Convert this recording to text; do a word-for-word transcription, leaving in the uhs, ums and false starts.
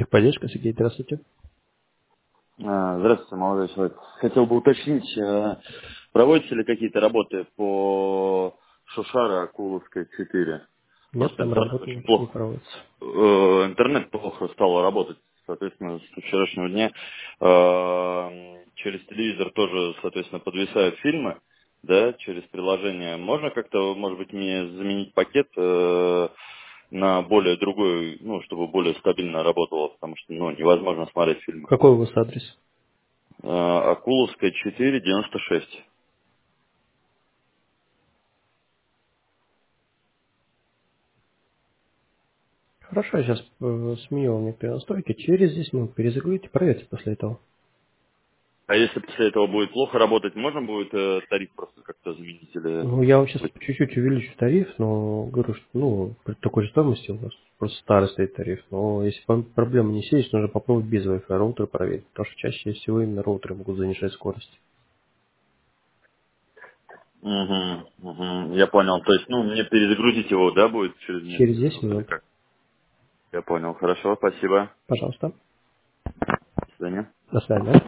Техподдержка, Сергей, здравствуйте. А, Здравствуйте, молодой человек. Хотел бы уточнить, э, проводятся ли какие-то работы по Шушара Акуловской четыре? Нет, Просто там интернет работа очень никаких не плохо, проводится. э, интернет плохо стал работать, соответственно, с вчерашнего дня. Э, Через телевизор тоже, соответственно, подвисают фильмы, да, через приложение. Можно как-то, может быть, мне заменить пакет э, на более другой, ну, чтобы более стабильно работало, потому что, ну, невозможно смотреть фильмы. Какой у вас адрес? Э, Акуловская четыре девяносто шесть. Хорошо, я сейчас э, сменю вам некоторые настройки. Через десять минут перезагрузите, проверьте после этого. А если после этого будет плохо работать, можно будет э, тариф просто как-то заменить или... Ну, я вам сейчас чуть-чуть увеличу тариф, но говорю, что ну, при такой же стоимости у вас просто старый стоит тариф. Но если пом- проблема не сесть, нужно попробовать без Wi-Fi роутера проверить. Потому что чаще всего именно роутеры могут занижать скорость. Угу, угу, я понял. То есть, ну, мне перезагрузить его, да, будет через Через несколько десять минут или минут. как? Я понял. Хорошо, спасибо. Пожалуйста. До свидания. До свидания.